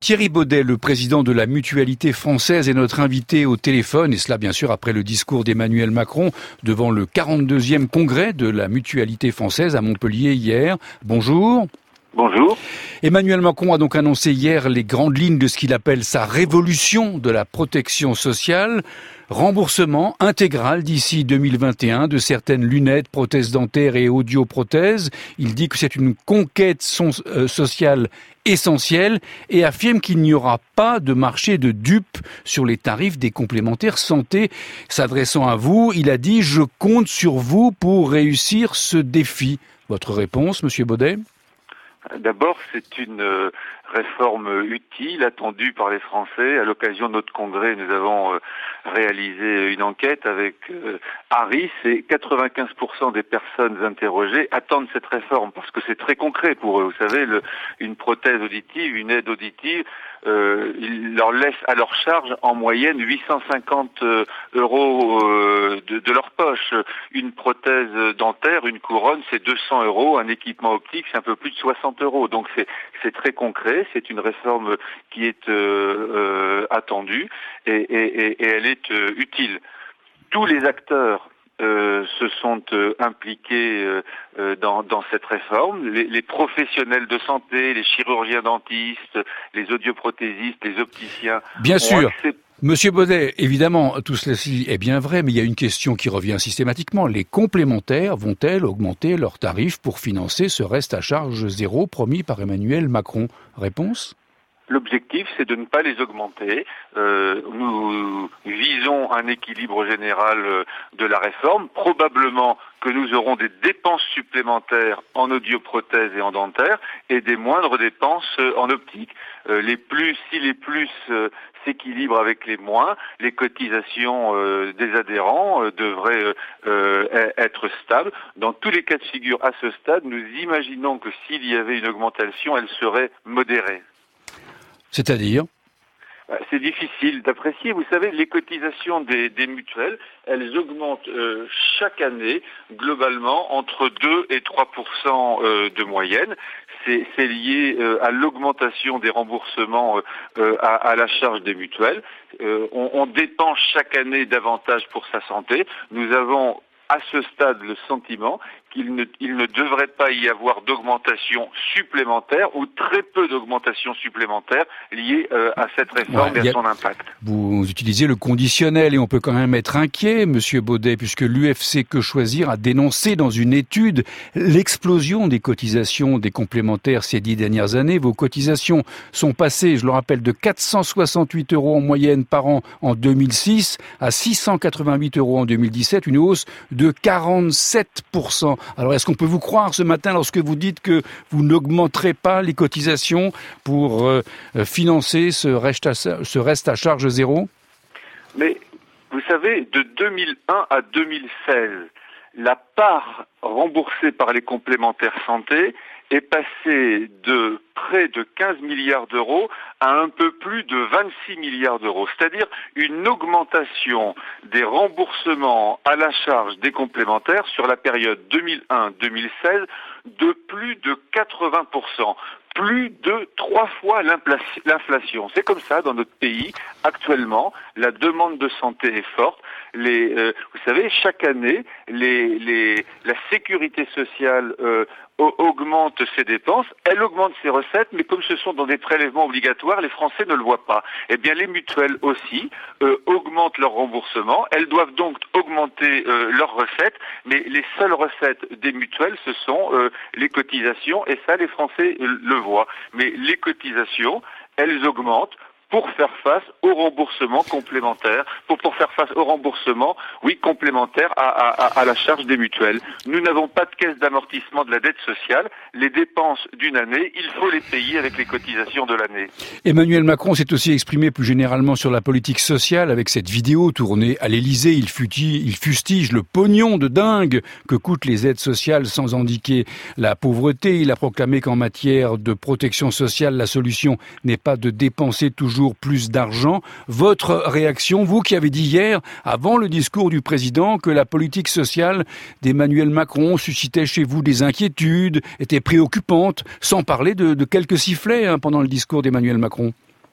Thierry Baudet, le président de la Mutualité française, est notre invité au téléphone, et cela bien sûr après le discours d'Emmanuel Macron devant le 42e congrès de la Mutualité française à Montpellier hier. Bonjour. Bonjour. Emmanuel Macron a donc annoncé hier les grandes lignes de ce qu'il appelle sa révolution de la protection sociale. Remboursement intégral d'ici 2021 de certaines lunettes, prothèses dentaires et audioprothèses. Il dit que c'est une conquête sociale essentielle et affirme qu'il n'y aura pas de marché de dupes sur les tarifs des complémentaires santé. S'adressant à vous, il a dit « Je compte sur vous pour réussir ce défi ». Votre réponse, Monsieur Baudet ? D'abord, c'est une réforme utile, attendue par les Français. À l'occasion de notre congrès, nous avons réalisé une enquête avec Harris et 95% des personnes interrogées attendent cette réforme parce que c'est très concret pour eux. Vous savez, une prothèse auditive, une aide auditive, ils leur laissent à leur charge en moyenne 850 euros de leur poche. Une prothèse dentaire, une couronne, c'est 200 euros. Un équipement optique, c'est un peu plus de 60 euros. Donc c'est très concret. C'est une réforme qui est attendue et elle est utile. Tous les acteurs se sont impliqués dans cette réforme. Les professionnels de santé, les chirurgiens dentistes, les audioprothésistes, les opticiens. Bien sûr. Monsieur Baudet, évidemment, tout ceci est bien vrai, mais il y a une question qui revient systématiquement. Les complémentaires vont-elles augmenter leurs tarifs pour financer ce reste à charge zéro promis par Emmanuel Macron ? Réponse ? L'objectif, c'est de ne pas les augmenter. Nous visons un équilibre général de la réforme. Probablement que nous aurons des dépenses supplémentaires en audioprothèse et en dentaire et des moindres dépenses en optique. Si les plus s'équilibrent avec les moins, les cotisations des adhérents devraient être stables. Dans tous les cas de figure à ce stade, nous imaginons que s'il y avait une augmentation, elle serait modérée. C'est-à-dire ? C'est difficile d'apprécier. Vous savez, les cotisations des mutuelles, elles augmentent chaque année, globalement, entre 2 et 3% de moyenne. C'est lié à l'augmentation des remboursements à la charge des mutuelles. On dépense chaque année davantage pour sa santé. Nous avons à ce stade le sentiment qu'il ne devrait pas y avoir d'augmentation supplémentaire ou très peu d'augmentation supplémentaire liée à cette réforme et à son impact. Vous utilisez le conditionnel et on peut quand même être inquiet, Monsieur Baudet, puisque l'UFC Que Choisir a dénoncé dans une étude l'explosion des cotisations des complémentaires ces 10 dernières années. Vos cotisations sont passées, je le rappelle, de 468 € en moyenne par an en 2006 à 688 € en 2017, une hausse de 47%. Alors, est-ce qu'on peut vous croire ce matin lorsque vous dites que vous n'augmenterez pas les cotisations pour financer ce reste à charge zéro ? Mais, vous savez, de 2001 à 2016, la part remboursée par les complémentaires santé est passée de près de 15 milliards d'euros à un peu plus de 26 milliards d'euros. C'est-à-dire une augmentation des remboursements à la charge des complémentaires sur la période 2001-2016 de plus de 80%. Plus de 3 fois l'inflation. C'est comme ça dans notre pays. Actuellement, la demande de santé est forte. Vous savez, chaque année, la sécurité sociale augmente ses dépenses, elle augmente ses recettes, mais comme ce sont dans des prélèvements obligatoires, les Français ne le voient pas. Eh bien, les mutuelles aussi augmentent leurs remboursements. Elles doivent donc augmenter leurs recettes, mais les seules recettes des mutuelles, ce sont les cotisations, et ça, les Français le voient. Mais les cotisations, elles augmentent pour faire face aux remboursements complémentaires, pour faire face aux remboursements, complémentaires à la charge des mutuelles. Nous n'avons pas de caisse d'amortissement de la dette sociale. Les dépenses d'une année, il faut les payer avec les cotisations de l'année. Emmanuel Macron s'est aussi exprimé plus généralement sur la politique sociale avec cette vidéo tournée à l'Élysée. Il fustige le pognon de dingue que coûtent les aides sociales sans indiquer la pauvreté. Il a proclamé qu'en matière de protection sociale, la solution n'est pas de dépenser toujours plus d'argent. Votre réaction, vous qui avez dit hier, avant le discours du président, que la politique sociale d'Emmanuel Macron suscitait chez vous des inquiétudes, était préoccupante, sans parler de quelques sifflets pendant le discours d'Emmanuel Macron.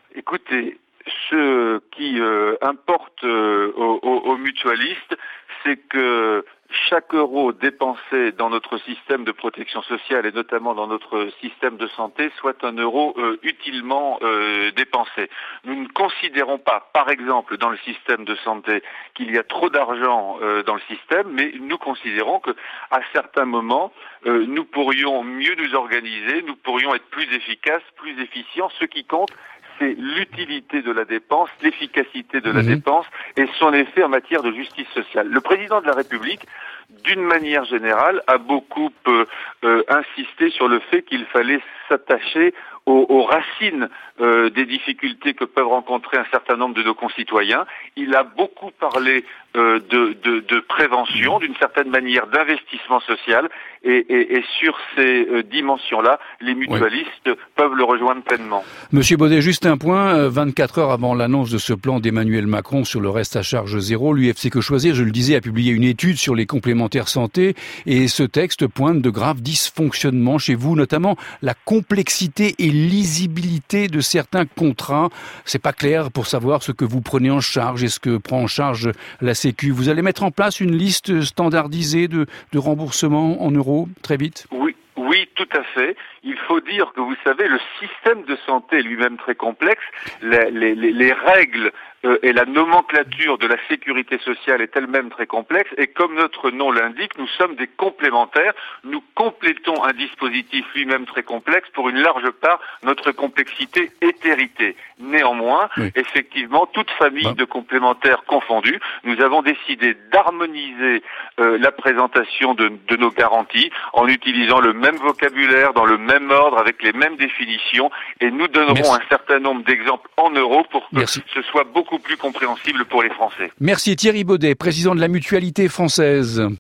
Écoutez, ce qui importe aux mutualistes, c'est que chaque euro dépensé dans notre système de protection sociale et notamment dans notre système de santé soit un euro utilement dépensé. Nous ne considérons pas, par exemple, dans le système de santé, qu'il y a trop d'argent dans le système, mais nous considérons que, à certains moments, nous pourrions mieux nous organiser, nous pourrions être plus efficaces, plus efficients. Ce qui compte, c'est l'utilité de la dépense, l'efficacité de la dépense et son effet en matière de justice sociale. Le président de la République, d'une manière générale, a beaucoup insisté sur le fait qu'il fallait s'attacher aux racines des difficultés que peuvent rencontrer un certain nombre de nos concitoyens. Il a beaucoup parlé de prévention, d'une certaine manière d'investissement social, et sur ces dimensions-là, les mutualistes peuvent le rejoindre pleinement. Monsieur Baudet, juste un point, 24 heures avant l'annonce de ce plan d'Emmanuel Macron sur le reste à charge zéro, l'UFC Que Choisir, je le disais, a publié une étude sur les complémentaires santé, et ce texte pointe de graves dysfonctionnements chez vous, notamment la complexité et lisibilité de certains contrats. C'est pas clair pour savoir ce que vous prenez en charge et ce que prend en charge la Sécu. Vous allez mettre en place une liste standardisée de remboursement en euros très vite? Oui, tout à fait. Il faut dire que, vous savez, le système de santé est lui-même très complexe. Les règles et la nomenclature de la sécurité sociale est elle-même très complexe. Et comme notre nom l'indique, nous sommes des complémentaires. Nous complétons un dispositif lui-même très complexe. Pour une large part, notre complexité est héritée. Néanmoins, effectivement, toute famille de complémentaires confondus, nous avons décidé d'harmoniser la présentation de nos garanties en utilisant le même vocabulaire, dans le même ordre, avec les mêmes définitions, et nous donnerons un certain nombre d'exemples en euros pour que ce soit beaucoup plus compréhensible pour les Français. Merci Thierry Baudet, président de la Mutualité française.